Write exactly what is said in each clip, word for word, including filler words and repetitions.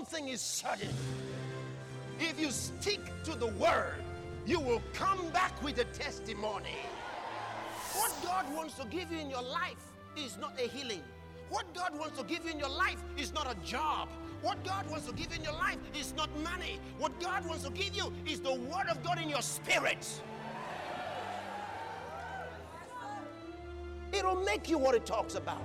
one thing is certain. If you stick to the word, you will come back with a testimony. What God wants to give you in your life is not a healing. What God wants to give you in your life is not a job. What God wants to give you in your life is not money. What God wants to give you is the word of God in your spirit. It'll make you what it talks about.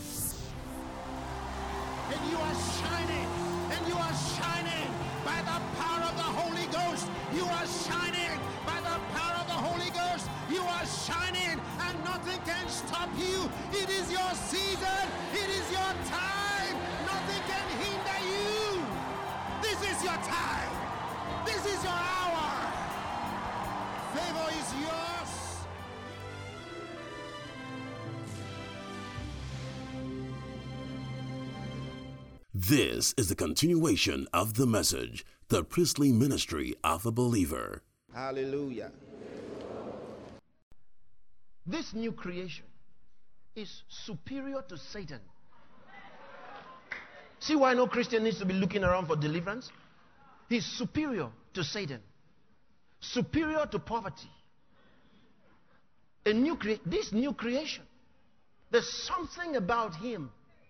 And you are shining, and you are shining by the power of the Holy Ghost. You are shining by the power of the Holy Ghost. You are shining, and nothing can stop you. It is your season. It is your time. Nothing can hinder you. This is your time. This is your hour. Favor is yours. This is the continuation of the message, the priestly ministry of a believer. Hallelujah. This new creation is superior to Satan. See why no Christian needs to be looking around for deliverance? He's superior to Satan. Superior to poverty. A new cre- this new creation. There's something about him.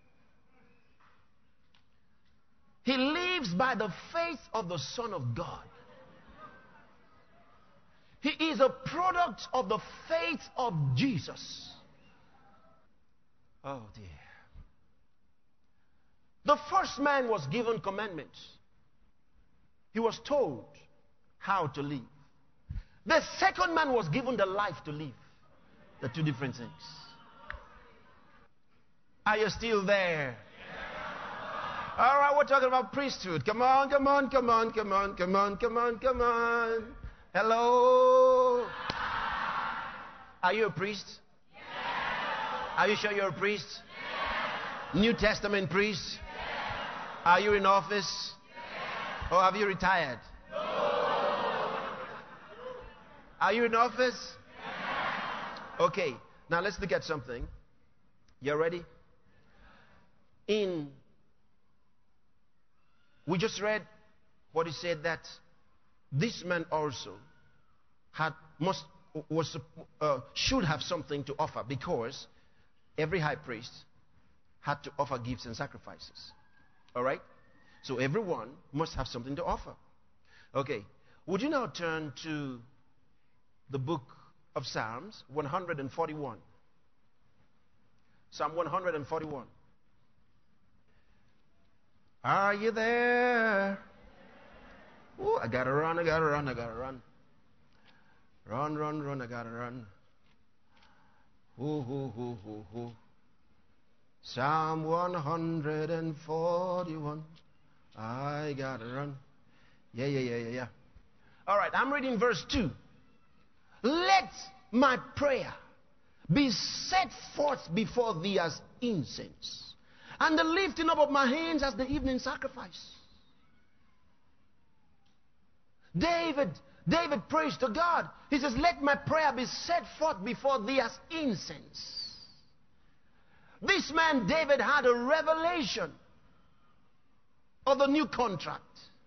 He lives by the faith of the Son of God. He is a product of the faith of Jesus. Oh dear. The first man was given commandments. He was told how to live. The second man was given the life to live. They're two different things. Are you still there? All right, we're talking about priesthood. Come on, come on, come on, come on, come on, come on, come on. Hello? Are you a priest? Yes. Are you sure you're a priest? Yes. New Testament priest? Yes. Are you in office? Yes. Or have you retired? No. Are you in office? Yes. Okay, now let's look at something. You ready? In We just read what he said, that this man also had must was uh, should have something to offer, because every high priest had to offer gifts and sacrifices. All right? So everyone must have something to offer. Okay. Would you now turn to the book of Psalms one forty-one? Psalm one forty-one. Are you there? Ooh, I gotta run, I gotta run, I gotta run. Run, run, run, I gotta run. Ooh, ooh, ooh, ooh, ooh. Psalm one forty-one. I gotta run. Yeah, yeah, yeah, yeah, yeah. All right, I'm reading verse two. Let my prayer be set forth before thee as incense, and the lifting up of my hands as the evening sacrifice. David, David prays to God. He says, let my prayer be set forth before thee as incense. This man, David, had a revelation of the new contract.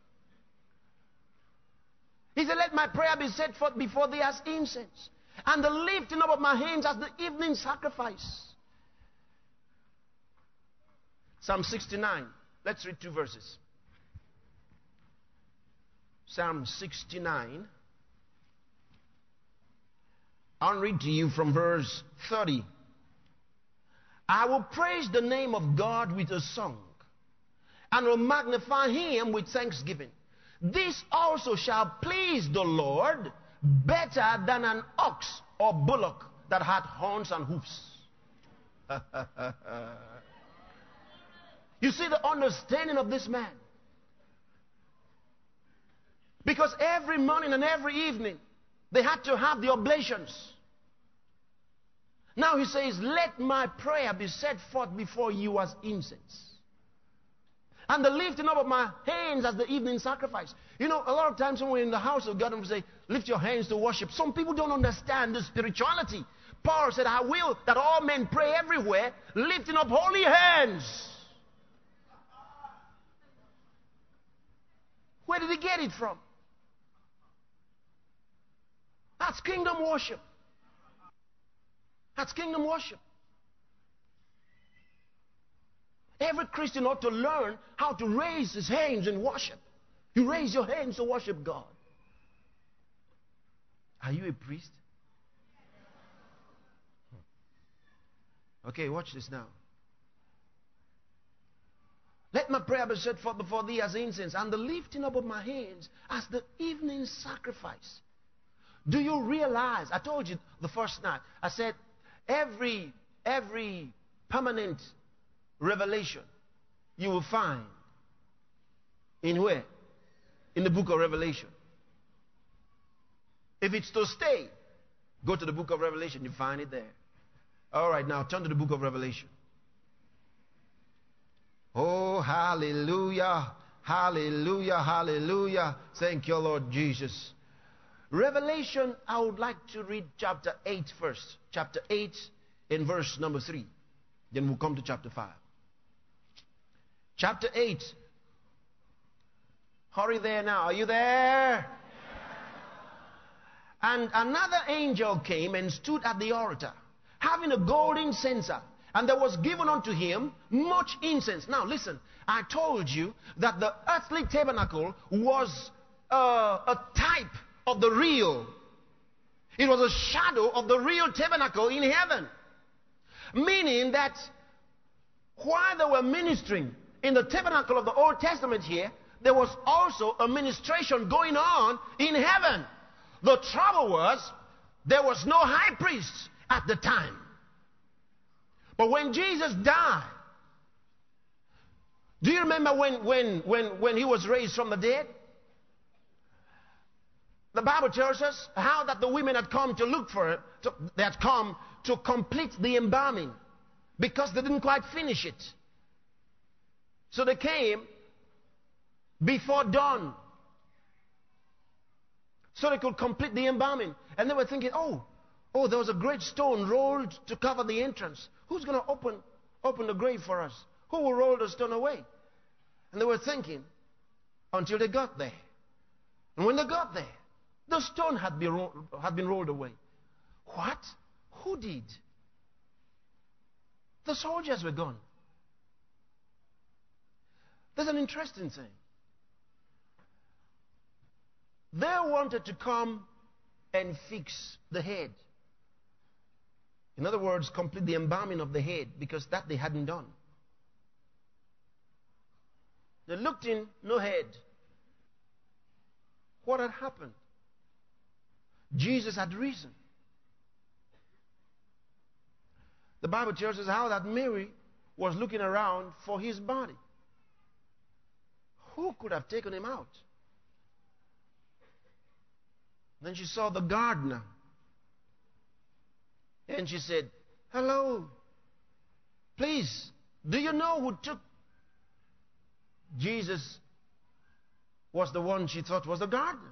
He said, let my prayer be set forth before thee as incense, and the lifting up of my hands as the evening sacrifice. Psalm sixty-nine. Let's read two verses. Psalm sixty-nine. I'll read to you from verse thirty. I will praise the name of God with a song, and will magnify him with thanksgiving. This also shall please the Lord better than an ox or bullock that hath horns and hoofs. You see the understanding of this man. Because every morning and every evening, they had to have the oblations. Now he says, let my prayer be set forth before you as incense, and the lifting up of my hands as the evening sacrifice. You know, a lot of times when we're in the house of God and we say, lift your hands to worship, some people don't understand the spirituality. Paul said, I will that all men pray everywhere, lifting up holy hands. Where did he get it from? That's kingdom worship. That's kingdom worship. Every Christian ought to learn how to raise his hands in worship. You raise your hands to worship God. Are you a priest? Okay, watch this now. Let my prayer be set forth before thee as incense, and the lifting up of my hands as the evening sacrifice. Do you realize, I told you the first night, I said every, every permanent revelation you will find in where? In the book of Revelation. If it's to stay, go to the book of Revelation, you find it there. All right, now turn to the book of Revelation. Oh, hallelujah, hallelujah, hallelujah. Thank you, Lord Jesus. Revelation, I would like to read chapter eight first. Chapter eight in verse number three. Then we'll come to chapter five. Chapter eight. Hurry there now. Are you there? And another angel came and stood at the altar, having a golden censer, and there was given unto him much incense. Now listen, I told you that the earthly tabernacle was uh, a type of the real. It was a shadow of the real tabernacle in heaven. Meaning that while they were ministering in the tabernacle of the Old Testament here, there was also a ministration going on in heaven. The trouble was, there was no high priest at the time. But when Jesus died, do you remember when, when, when, when he was raised from the dead? The Bible tells us how that the women had come to look for it. To, they had come to complete the embalming because they didn't quite finish it. So they came before dawn so they could complete the embalming. And they were thinking, oh, oh, there was a great stone rolled to cover the entrance. Who's going to open, open the grave for us? Who will roll the stone away? And they were thinking until they got there. And when they got there, the stone had been, ro- had been rolled away. What? Who did? The soldiers were gone. There's an interesting thing. They wanted to come and fix the head. In other words, complete the embalming of the head, because that they hadn't done. They looked in, no head. What had happened? Jesus had risen. The Bible tells us how that Mary was looking around for his body. Who could have taken him out? Then she saw the gardener. And she said, hello, please, do you know who took? Jesus was the one she thought was the gardener.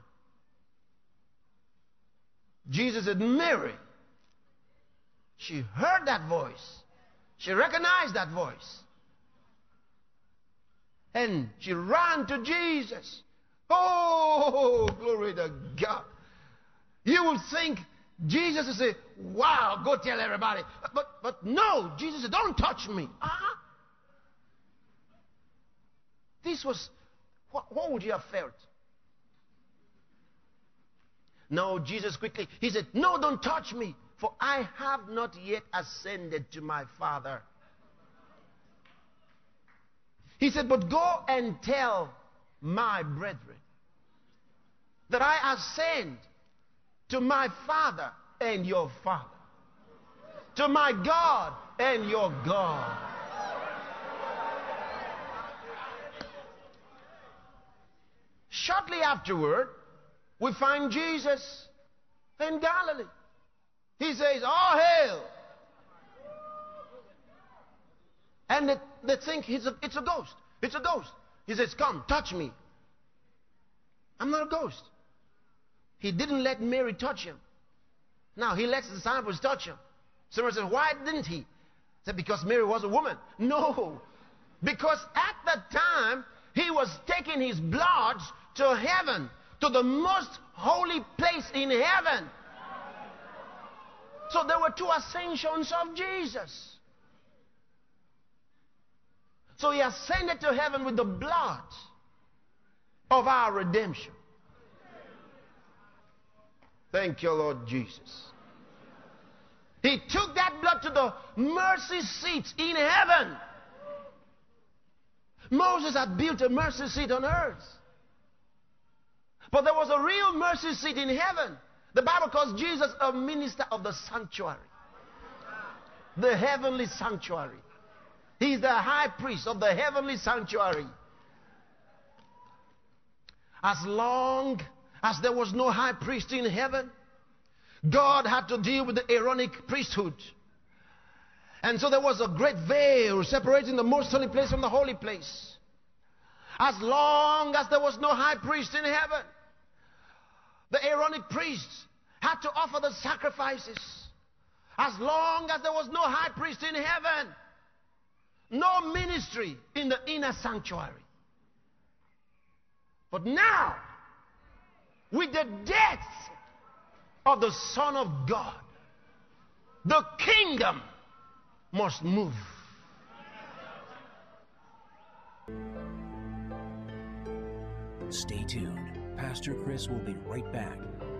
Jesus said, Mary. She heard that voice. She recognized that voice. And she ran to Jesus. Oh, glory to God. You would think Jesus would say, wow, go tell everybody. But, but no, Jesus said, don't touch me. Uh-huh. This was, what, what would you have felt? No, Jesus quickly, he said, no, don't touch me, for I have not yet ascended to my Father. He said, but go and tell my brethren that I ascend to my Father and your Father, to my God and your God. Shortly afterward, we find Jesus in Galilee. He says, all hail. And they, they think it's a, it's a ghost. It's a ghost. He says, come, touch me. I'm not a ghost. He didn't let Mary touch him. Now, he lets the disciples touch him. Someone says, why didn't he? He said, because Mary was a woman. No. Because at that time, he was taking his blood to heaven, to the most holy place in heaven. So there were two ascensions of Jesus. So he ascended to heaven with the blood of our redemption. Thank you, Lord Jesus. He took that blood to the mercy seat in heaven. Moses had built a mercy seat on earth. But there was a real mercy seat in heaven. The Bible calls Jesus a minister of the sanctuary. The heavenly sanctuary. He's the high priest of the heavenly sanctuary. As long as there was no high priest in heaven, God had to deal with the Aaronic priesthood. And so there was a great veil separating the most holy place from the holy place. As long as there was no high priest in heaven, the Aaronic priests had to offer the sacrifices. As long as there was no high priest in heaven, no ministry in the inner sanctuary. But now, with the death of the Son of God, the kingdom must move. Stay tuned. Pastor Chris will be right back.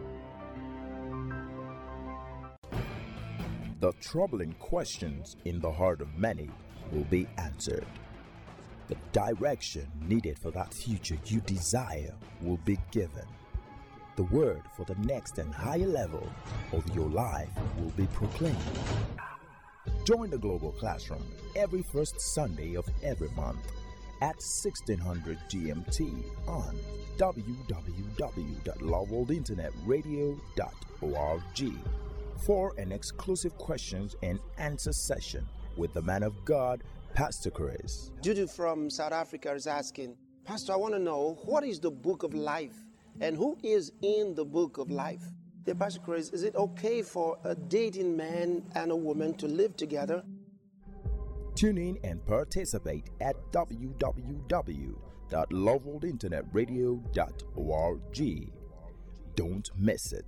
The troubling questions in the heart of many will be answered. The direction needed for that future you desire will be given. The word for the next and higher level of your life will be proclaimed. Join the Global Classroom every first Sunday of every month at sixteen hundred G M T on w w w dot love world internet radio dot org for an exclusive questions and answer session with the man of God, Pastor Chris. Judy from South Africa is asking, Pastor, I want to know, what is the book of life and who is in the book of life? Dear Pastor Chris, is it okay for a dating man and a woman to live together? Tune in and participate at w w w dot love world internet radio dot org. Don't miss it.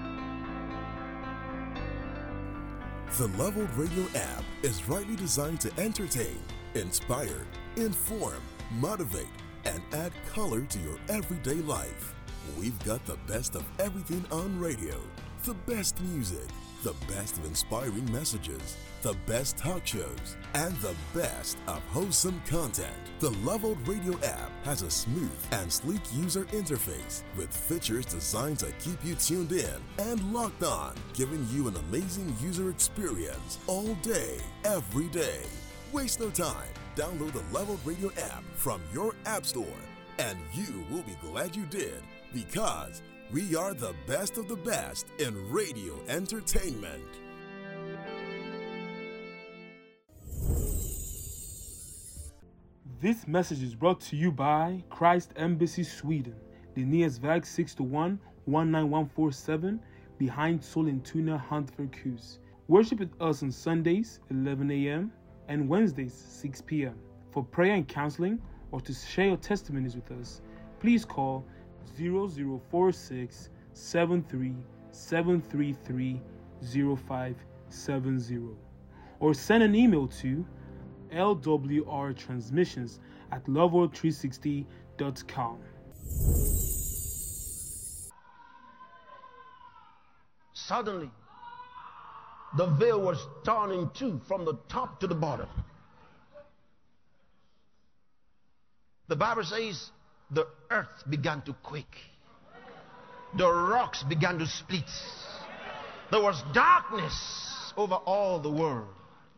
The Leveled Radio app is rightly designed to entertain, inspire, inform, motivate, and add color to your everyday life. We've got the best of everything on radio, the best music, the best of inspiring messages, the best talk shows, and the best of wholesome content. The Leveled Radio app has a smooth and sleek user interface with features designed to keep you tuned in and locked on, giving you an amazing user experience all day, every day. Waste no time. Download the Leveled Radio app from your app store, and you will be glad you did, because we are the best of the best in radio entertainment. This message is brought to you by Christ Embassy Sweden, Linnaeus Väg sixty-one, one nine one four seven, behind Sollentuna, Hantverkhus. Worship with us on Sundays, eleven a.m., and Wednesdays, six p.m. For prayer and counseling, or to share your testimonies with us, please call zero zero four six, seven three seven three three, zero five seven zero, or send an email to L W R transmissions at love world three sixty dot com. Suddenly, the veil was torn in two from the top to the bottom. The Bible says the earth began to quake. The rocks began to split. There was darkness over all the world.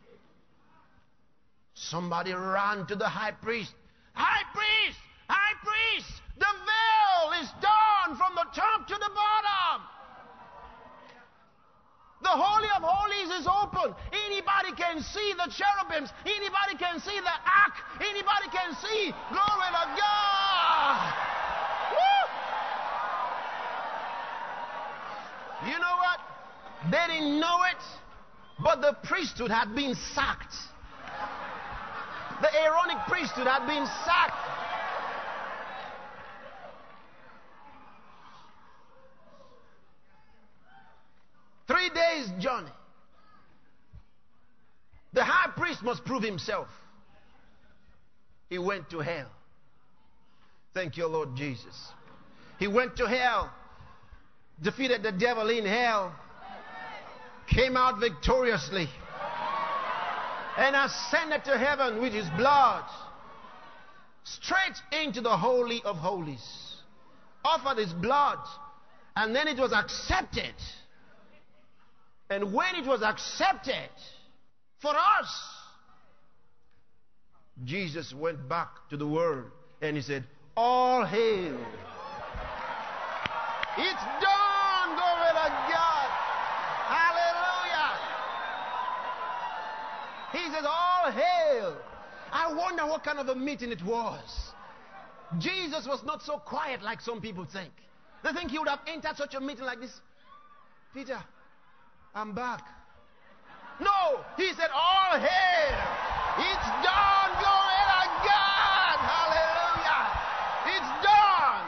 Somebody ran to the high priest. High priest! High priest! The veil is torn from the top to the bottom. The Holy of Holies is open. Anybody can see the cherubims. Anybody can see the ark. Anybody can see. Glory to God. Woo! You know what? They didn't know it, but the priesthood had been sacked. The Aaronic priesthood had been sacked. day's journey. The high priest must prove himself. He went to hell. Thank you, Lord Jesus. He went to hell, defeated the devil in hell, came out victoriously, and ascended to heaven with his blood, straight into the Holy of Holies, offered his blood, and then it was accepted. And when it was accepted for us, Jesus went back to the world and he said, all hail. It's done. Glory to God. Hallelujah. He says, all hail. I wonder what kind of a meeting it was. Jesus was not so quiet like some people think. They think he would have entered such a meeting like this. Peter, I'm back. No, he said, all hail. It's done. Glory to God. Hallelujah. It's done.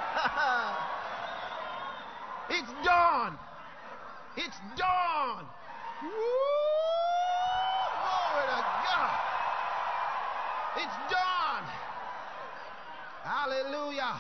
It's done. It's done. Woo! Glory to God. It's done. Hallelujah.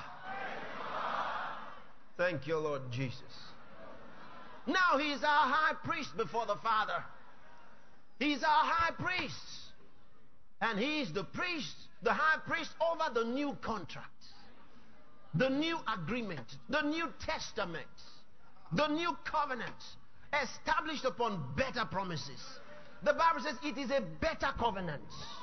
Thank you, Lord Jesus. Now he's our high priest before the Father. He's our high priest. And he's the priest, the high priest over the new contract, the new agreement, the new testament, the new covenant established upon better promises. The Bible says it is a better covenant.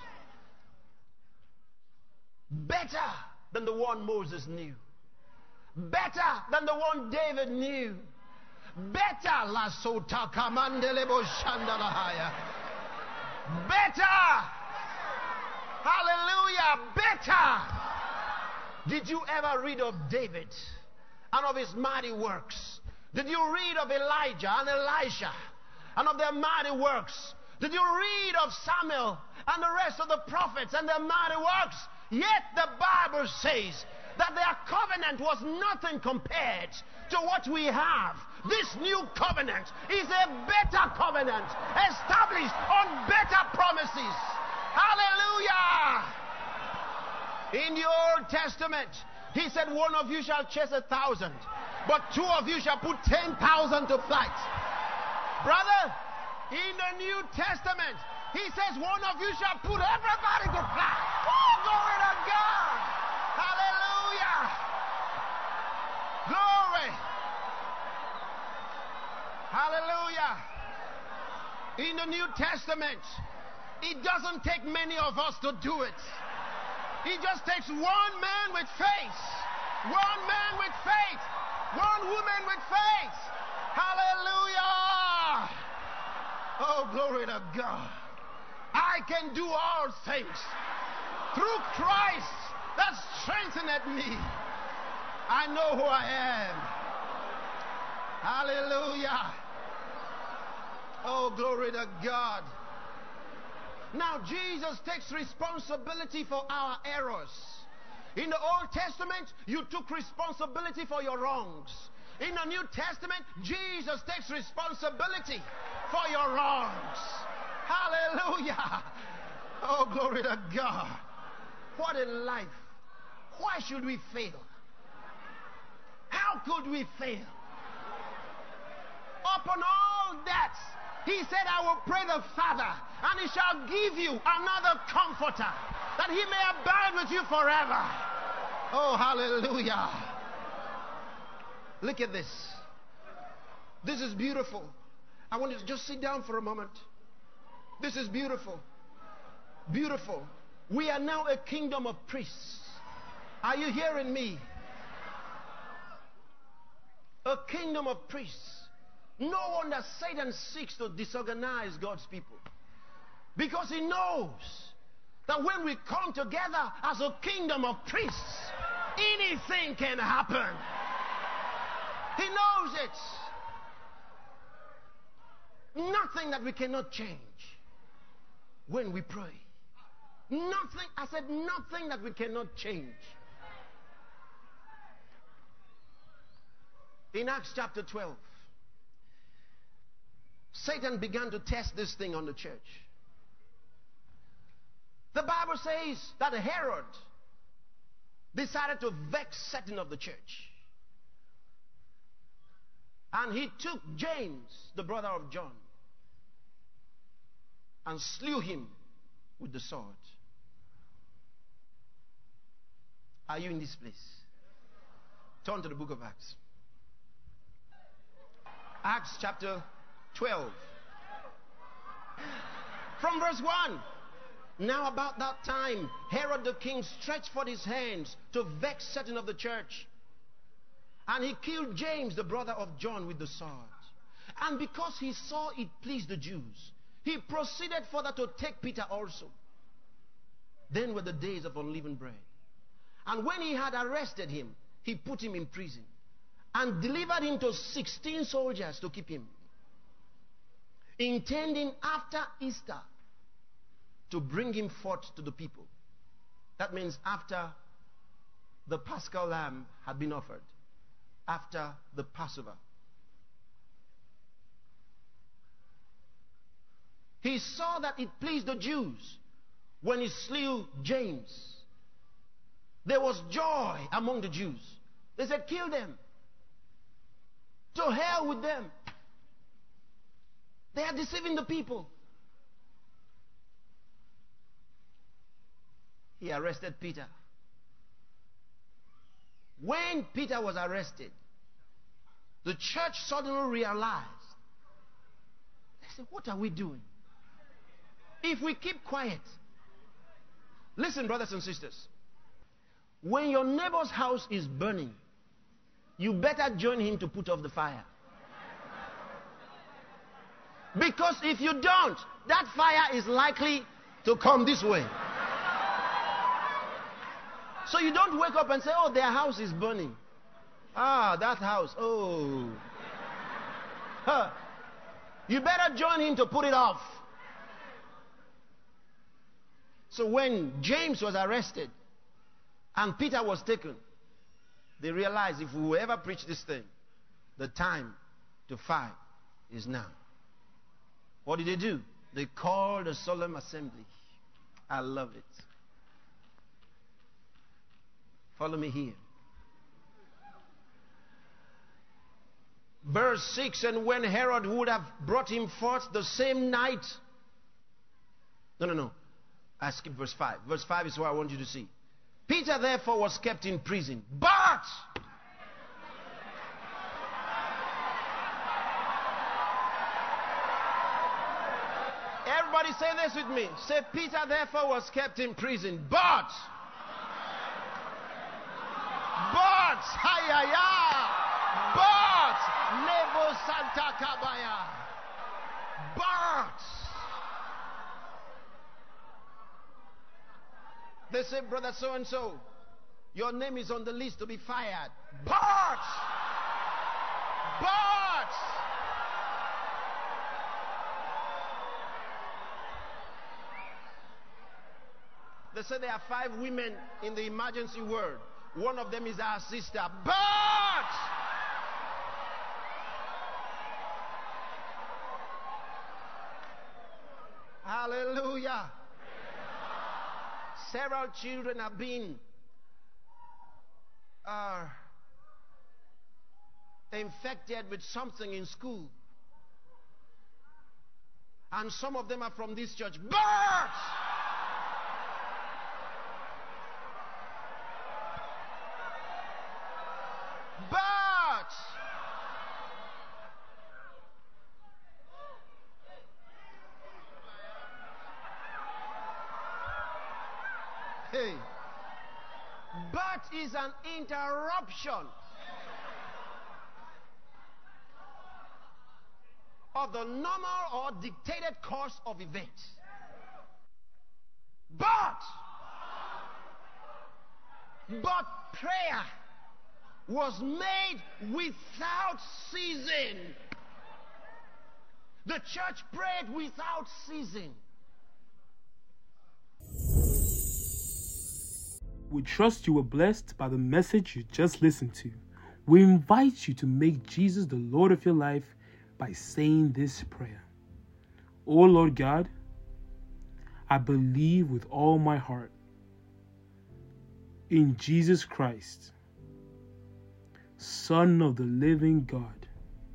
Better than the one Moses knew. Better than the one David knew. Better la sota kamandelebo shandalahaya. Better. Hallelujah. Better. Did you ever read of David and of his mighty works? Did you read of Elijah and Elisha and of their mighty works? Did you read of Samuel and the rest of the prophets and their mighty works? Yet the Bible says that their covenant was nothing compared to what we have. This new covenant is a better covenant established on better promises. Hallelujah! In the Old Testament, he said, one of you shall chase a thousand, but two of you shall put ten thousand to flight. Brother, in the New Testament, he says, one of you shall put everybody to flight. Oh, glory to God! Hallelujah! Glory! Hallelujah! In the New Testament, it doesn't take many of us to do it. It just takes one man with faith. One man with faith. One woman with faith. Hallelujah! Oh, glory to God. I can do all things through Christ that strengtheneth me. I know who I am. Hallelujah. Oh, glory to God. Now, Jesus takes responsibility for our errors. In the Old Testament, you took responsibility for your wrongs. In the New Testament, Jesus takes responsibility for your wrongs. Hallelujah. Oh, glory to God. What a life. Why should we fail? How could we fail? Upon all that, he said, I will pray the Father, and he shall give you another comforter, that he may abide with you forever. Oh, hallelujah. Look at this. This is beautiful. I want you to just sit down for a moment. This is beautiful. Beautiful. We are now a kingdom of priests. Are you hearing me? A kingdom of priests. No wonder Satan seeks to disorganize God's people. Because he knows that when we come together as a kingdom of priests, anything can happen. He knows it. Nothing that we cannot change when we pray. Nothing, I said nothing that we cannot change. In Acts chapter twelve, Satan began to test this thing on the church. The Bible says that Herod decided to vex certain of the church. And he took James, the brother of John, and slew him with the sword. Are you in this place? Turn to the book of Acts. Acts chapter twelve. From verse one. Now about that time, Herod the king stretched forth his hands to vex certain of the church. And he killed James, the brother of John, with the sword. And because he saw it pleased the Jews, he proceeded further to take Peter also. Then were the days of unleavened bread. And when he had arrested him, he put him in prison and delivered him to sixteen soldiers to keep him, intending after Easter to bring him forth to the people. That means after the Paschal lamb had been offered, after the Passover. He saw that it pleased the Jews when he slew James. There was joy among the Jews. They said, kill them. To hell with them. They are deceiving the people. He arrested Peter. When Peter was arrested, the church suddenly realized. They said, what are we doing? If we keep quiet. Listen, brothers and sisters. When your neighbor's house is burning, you better join him to put off the fire. Because if you don't, that fire is likely to come this way. So you don't wake up and say, oh, their house is burning. Ah, that house. Oh. Huh. You better join him to put it off. So when James was arrested and Peter was taken, they realized if we will ever preach this thing, the time to fight is now. What did they do? They called a solemn assembly. I love it. Follow me here. Verse six, and when Herod would have brought him forth the same night. No, no, no. I skipped verse five. Verse five is what I want you to see. Peter therefore was kept in prison. But everybody say this with me. Say, Peter therefore was kept in prison. But But Hayaya But Nebo Santa Kabaya But they say, brother so and so, your name is on the list to be fired. But But they say there are five women in the emergency ward. One of them is our sister. But hallelujah. Several children have been uh, infected with something in school. And some of them are from this church. But But hey, but is an interruption of the normal or dictated course of events. But but prayer was made without ceasing. The church prayed without ceasing. We trust you were blessed by the message you just listened to. We invite you to make Jesus the Lord of your life by saying this prayer. O Lord God, I believe with all my heart in Jesus Christ, Son of the living God.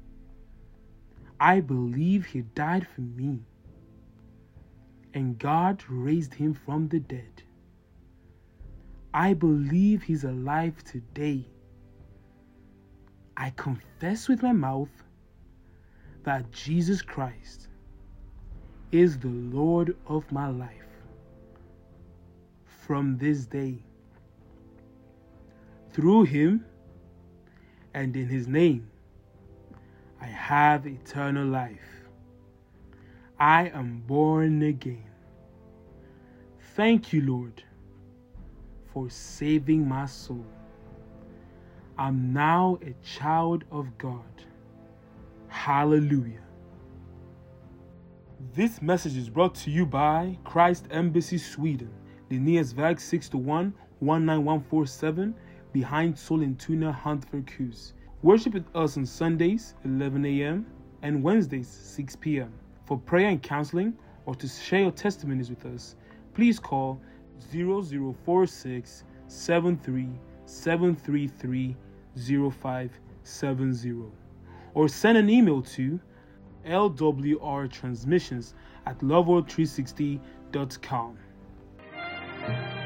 I believe he died for me, and God raised him from the dead. I believe he's alive today. I confess with my mouth that Jesus Christ is the Lord of my life. From this day, through him and in his name, I have eternal life. I am born again. Thank you, Lord, for saving my soul. I'm now a child of God. Hallelujah. This message is brought to you by Christ Embassy Sweden, Linnéasväg sixty-one, one nine one four seven, behind Sollentuna Hantverkhus. Worship with us on Sundays, eleven a.m. and Wednesdays, six p.m. For prayer and counseling, or to share your testimonies with us, please call zero zero four six, seven three seven three three zero five seven zero, or send an email to l w r transmissions at loveworld three sixty dot com.